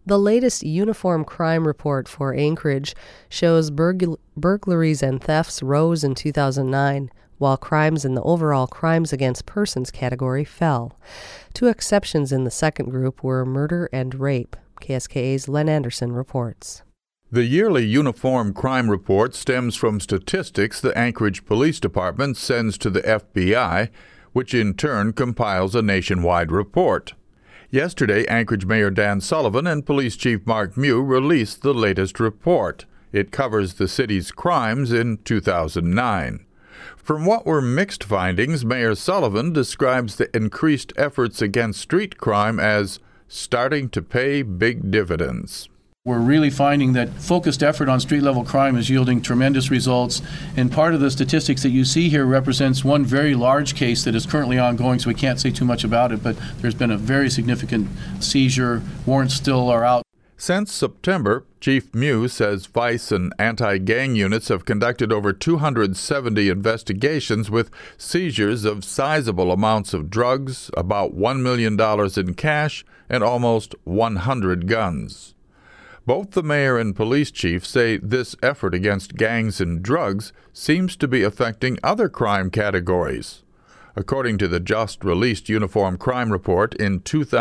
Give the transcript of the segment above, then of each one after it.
The latest uniform crime report for Anchorage shows burglaries and thefts rose in 2009, while crimes in the overall crimes against persons category fell. Two exceptions in the second group were murder and rape. KSKA's Len Anderson reports. The yearly Uniform Crime Report stems from statistics the Anchorage Police Department sends to the FBI, which in turn compiles a nationwide report. Yesterday, Anchorage Mayor Dan Sullivan and Police Chief Mark Mew released the latest report. It covers the city's crimes in 2009. From what were mixed findings, Mayor Sullivan describes the increased efforts against street crime as starting to pay big dividends. We're really finding that focused effort on street-level crime is yielding tremendous results, and part of the statistics that you see here represents one very large case that is currently ongoing, so we can't say too much about it, but there's been a very significant seizure. Warrants still are out. Since September, Chief Mew says Vice and anti-gang units have conducted over 270 investigations with seizures of sizable amounts of drugs, about $1 million in cash, and almost 100 guns. Both the mayor and police chief say this effort against gangs and drugs seems to be affecting other crime categories. According to the just-released Uniform Crime Report, in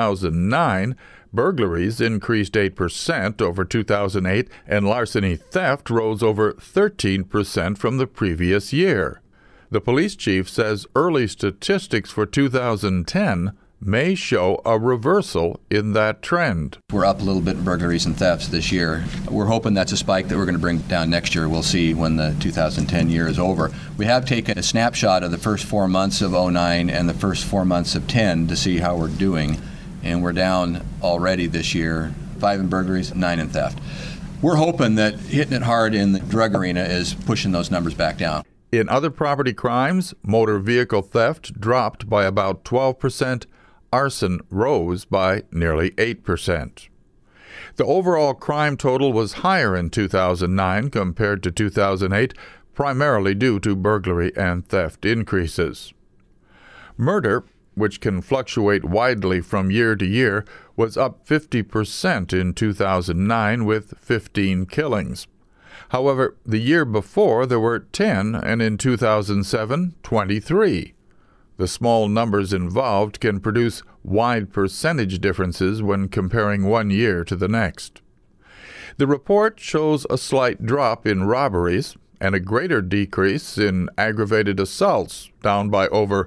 2009, burglaries increased 8% over 2008, and larceny theft rose over 13% from the previous year. The police chief says early statistics for 2010 may show a reversal in that trend. We're up a little bit in burglaries and thefts this year. We're hoping that's a spike that we're going to bring down next year. We'll see when the 2010 year is over. We have taken a snapshot of the first 4 months of 09 and the first 4 months of 10 to see how we're doing. And we're down already this year, 5 in burglaries, 9 in theft. We're hoping that hitting it hard in the drug arena is pushing those numbers back down. In other property crimes, motor vehicle theft dropped by about 12%. Arson rose by nearly 8%. The overall crime total was higher in 2009 compared to 2008, primarily due to burglary and theft increases. Murder, which can fluctuate widely from year to year, was up 50% in 2009 with 15 killings. However, the year before there were 10, and in 2007, 23. The small numbers involved can produce wide percentage differences when comparing one year to the next. The report shows a slight drop in robberies and a greater decrease in aggravated assaults, down by over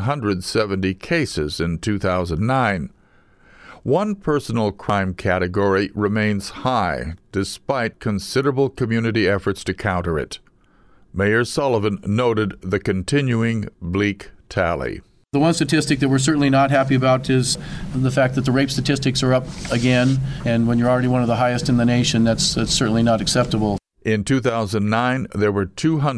170 cases in 2009. One personal crime category remains high, despite considerable community efforts to counter it. Mayor Sullivan noted the continuing bleak tally. The one statistic that we're certainly not happy about is the fact that the rape statistics are up again, and when you're already one of the highest in the nation, that's certainly not acceptable. In 2009, there were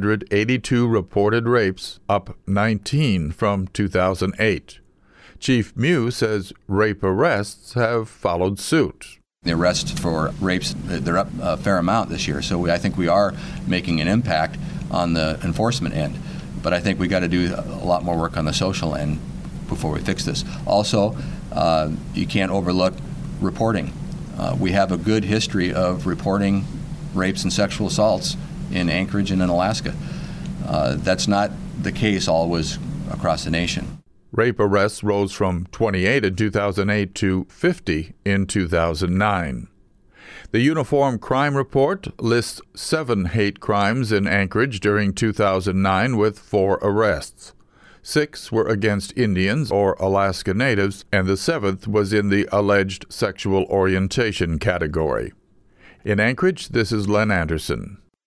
282 reported rapes, up 19 from 2008. Chief Mew says rape arrests have followed suit. The arrests for rapes, they're up a fair amount this year, so I think we are making an impact on the enforcement end. But I think we got to do a lot more work on the social end before we fix this. Also, you can't overlook reporting. We have a good history of reporting rapes and sexual assaults in Anchorage and in Alaska. That's not the case always across the nation. Rape arrests rose from 28 in 2008 to 50 in 2009. The Uniform Crime Report lists 7 hate crimes in Anchorage during 2009 with 4 arrests. 6 were against Indians or Alaska Natives, and the 7th was in the alleged sexual orientation category. In Anchorage, this is Len Anderson.